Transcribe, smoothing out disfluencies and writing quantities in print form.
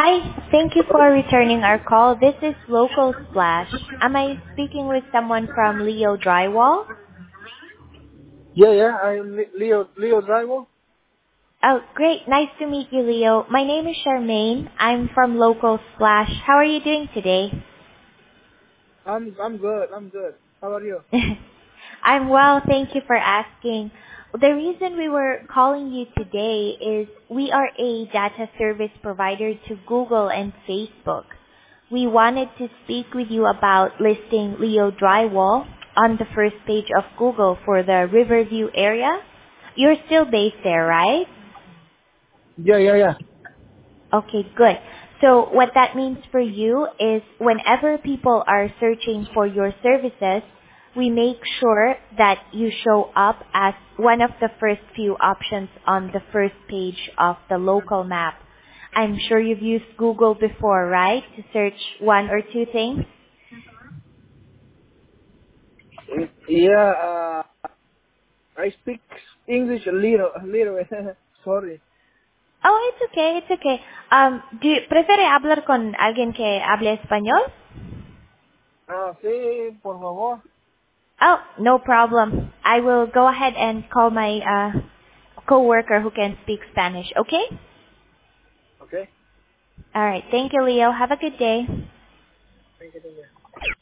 Hi. Thank you for returning our call. This is Local Splash. Am I speaking with someone from Leo Drywall? Yeah, I'm Leo Driver. Oh, great. Nice to meet you, Leo. My name is Charmaine. I'm from Local Splash. How are you doing today? I'm good. I'm good. How are you? I'm well, thank you for asking. The reason we were calling you today is we are a data service provider to Google and Facebook. We wanted to speak with you about listing Leo Drywall on the first page of Google for the Riverview area. You're still based there, right? Yeah. Okay, good. So what that means for you is whenever people are searching for your services, we make sure that you show up as one of the first few options on the first page of the local map. I'm sure you've used Google before, right? To search one or two things? Yeah. I speak English a little. Sorry. Oh, it's okay, it's okay. ¿Prefiere hablar con alguien que hable español? Sí, por favor. Oh, no problem. I will go ahead and call my coworker who can speak Spanish, okay? Okay. All right. Thank you, Leo. Have a good day. Thank you.